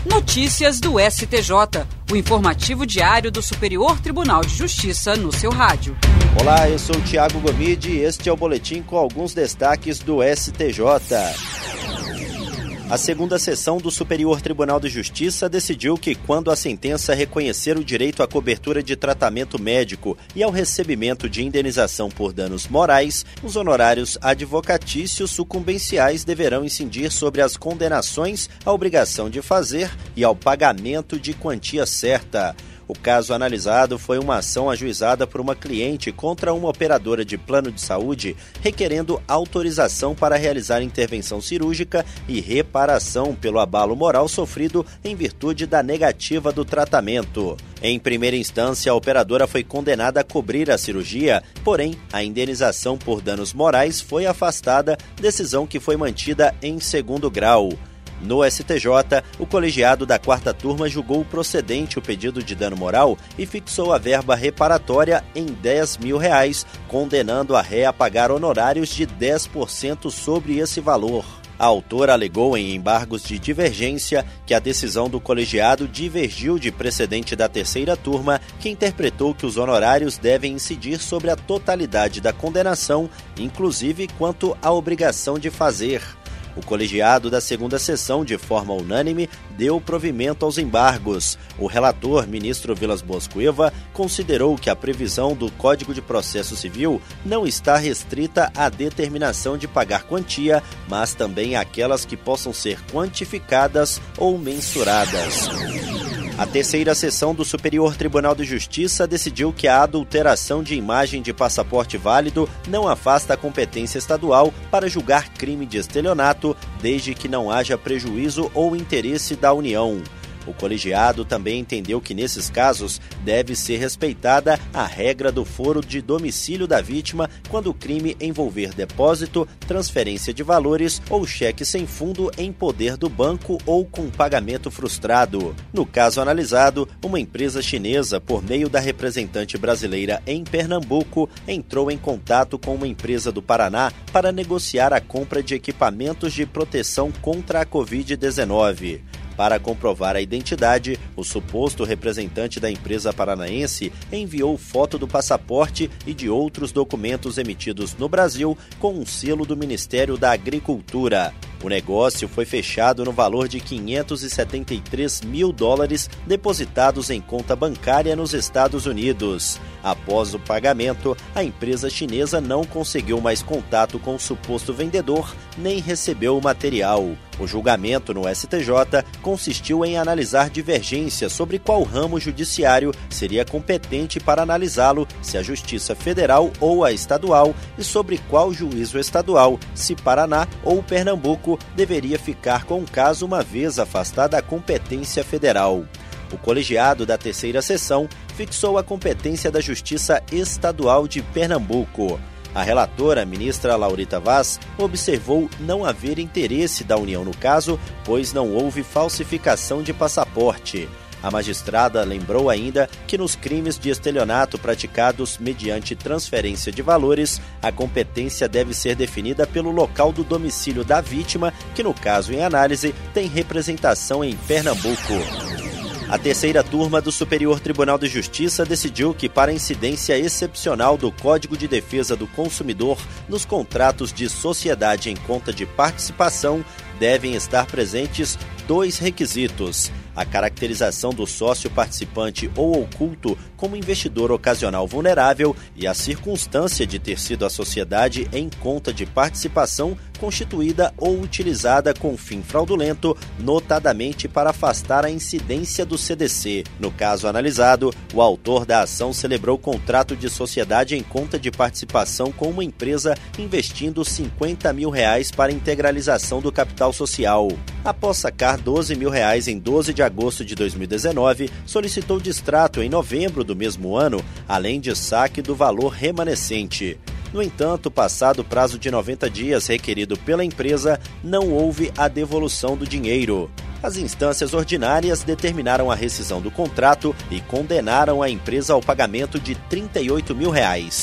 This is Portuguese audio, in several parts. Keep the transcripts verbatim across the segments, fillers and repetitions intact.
Notícias do S T J, o informativo diário do Superior Tribunal de Justiça no seu rádio. Olá, eu sou o Thiago Gomide e este é o boletim com alguns destaques do S T J. A segunda sessão do Superior Tribunal de Justiça decidiu que, quando a sentença reconhecer o direito à cobertura de tratamento médico e ao recebimento de indenização por danos morais, os honorários advocatícios sucumbenciais deverão incidir sobre as condenações à obrigação de fazer e ao pagamento de quantia certa. O caso analisado foi uma ação ajuizada por uma cliente contra uma operadora de plano de saúde, requerendo autorização para realizar intervenção cirúrgica e reparação pelo abalo moral sofrido em virtude da negativa do tratamento. Em primeira instância, a operadora foi condenada a cobrir a cirurgia, porém, a indenização por danos morais foi afastada, decisão que foi mantida em segundo grau. No S T J, o colegiado da quarta turma julgou procedente o pedido de dano moral e fixou a verba reparatória em dez mil reais, condenando a ré a pagar honorários de dez por cento sobre esse valor. A autora alegou em embargos de divergência que a decisão do colegiado divergiu de precedente da terceira turma, que interpretou que os honorários devem incidir sobre a totalidade da condenação, inclusive quanto à obrigação de fazer. O colegiado da segunda sessão, de forma unânime, deu provimento aos embargos. O relator, ministro Vilas Boas Cueva, considerou que a previsão do Código de Processo Civil não está restrita à determinação de pagar quantia, mas também àquelas que possam ser quantificadas ou mensuradas. A terceira sessão do Superior Tribunal de Justiça decidiu que a adulteração de imagem de passaporte válido não afasta a competência estadual para julgar crime de estelionato, desde que não haja prejuízo ou interesse da União. O colegiado também entendeu que, nesses casos, deve ser respeitada a regra do foro de domicílio da vítima quando o crime envolver depósito, transferência de valores ou cheque sem fundo em poder do banco ou com pagamento frustrado. No caso analisado, uma empresa chinesa, por meio da representante brasileira em Pernambuco, entrou em contato com uma empresa do Paraná para negociar a compra de equipamentos de proteção contra a covid dezenove. Para comprovar a identidade, o suposto representante da empresa paranaense enviou foto do passaporte e de outros documentos emitidos no Brasil com um selo do Ministério da Agricultura. O negócio foi fechado no valor de quinhentos e setenta e três mil dólares depositados em conta bancária nos Estados Unidos. Após o pagamento, a empresa chinesa não conseguiu mais contato com o suposto vendedor, nem recebeu o material. O julgamento no S T J consistiu em analisar divergências sobre qual ramo judiciário seria competente para analisá-lo, se a Justiça Federal ou a estadual, e sobre qual juízo estadual, se Paraná ou Pernambuco, deveria ficar com o caso uma vez afastada a competência federal. O colegiado da terceira sessão fixou a competência da Justiça Estadual de Pernambuco. A relatora, ministra Laurita Vaz, observou não haver interesse da União no caso, pois não houve falsificação de passaporte. A magistrada lembrou ainda que nos crimes de estelionato praticados mediante transferência de valores, a competência deve ser definida pelo local do domicílio da vítima, que no caso em análise tem representação em Pernambuco. A terceira turma do Superior Tribunal de Justiça decidiu que, para incidência excepcional do Código de Defesa do Consumidor nos contratos de sociedade em conta de participação, devem estar presentes dois requisitos: a caracterização do sócio participante ou oculto como investidor ocasional vulnerável e a circunstância de ter sido a sociedade em conta de participação constituída ou utilizada com fim fraudulento, notadamente para afastar a incidência do C D C. No caso analisado, o autor da ação celebrou contrato de sociedade em conta de participação com uma empresa investindo cinquenta mil reais para integralização do capital social. Após sacar doze mil reais em doze de agosto de dois mil e dezenove, solicitou distrato em novembro do mesmo ano, além de saque do valor remanescente. No entanto, passado o prazo de noventa dias requerido pela empresa, não houve a devolução do dinheiro. As instâncias ordinárias determinaram a rescisão do contrato e condenaram a empresa ao pagamento de trinta e oito mil reais.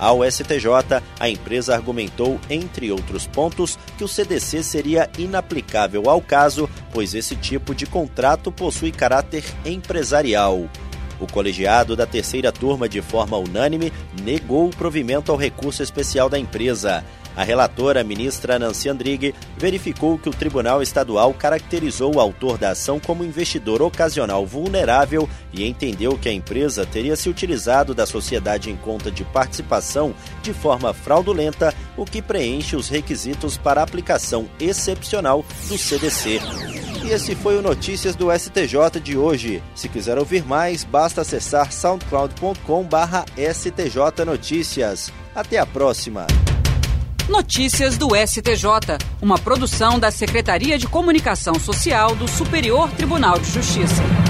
Ao S T J, a empresa argumentou, entre outros pontos, que o C D C seria inaplicável ao caso, pois esse tipo de contrato possui caráter empresarial. O colegiado da terceira turma, de forma unânime, negou o provimento ao recurso especial da empresa. A relatora, ministra Nancy Andrighi, verificou que o Tribunal Estadual caracterizou o autor da ação como investidor ocasional vulnerável e entendeu que a empresa teria se utilizado da sociedade em conta de participação de forma fraudulenta, o que preenche os requisitos para a aplicação excepcional do C D C. E esse foi o Notícias do S T J de hoje. Se quiser ouvir mais, basta acessar soundcloud ponto com barra S T J Notícias. Até a próxima! Notícias do S T J, uma produção da Secretaria de Comunicação Social do Superior Tribunal de Justiça.